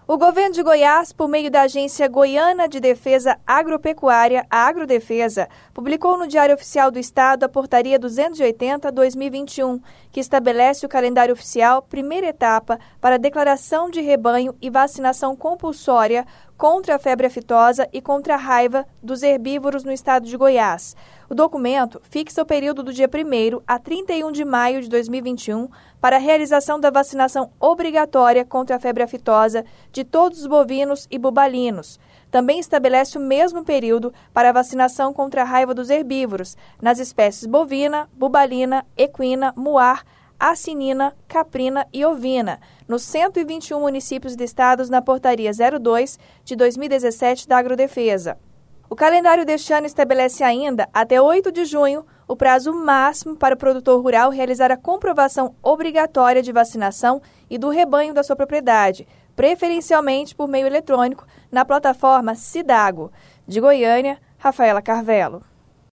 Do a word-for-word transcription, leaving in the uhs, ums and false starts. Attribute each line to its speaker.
Speaker 1: O governo de Goiás, por meio da Agência Goiana de Defesa Agropecuária, a Agrodefesa, publicou no Diário Oficial do Estado a Portaria duzentos e oitenta barra dois mil e vinte e um, que estabelece o calendário oficial, primeira etapa, para a declaração de rebanho e vacinação compulsória contra a febre aftosa e contra a raiva dos herbívoros no estado de Goiás. O documento fixa o período do dia primeiro a trinta e um de maio de dois mil e vinte e um para a realização da vacinação obrigatória contra a febre aftosa de todos os bovinos e bubalinos. Também estabelece o mesmo período para a vacinação contra a raiva dos herbívoros nas espécies bovina, bubalina, equina, muar, asinina, caprina e ovina, nos cento e vinte e um municípios listados na Portaria zero dois de dois mil e dezessete da Agrodefesa. O calendário deste ano estabelece ainda, até oito de junho, o prazo máximo para o produtor rural realizar a comprovação obrigatória de vacinação e do rebanho da sua propriedade, preferencialmente por meio eletrônico, na plataforma Cidago. De Goiânia, Rafaela Carvelo.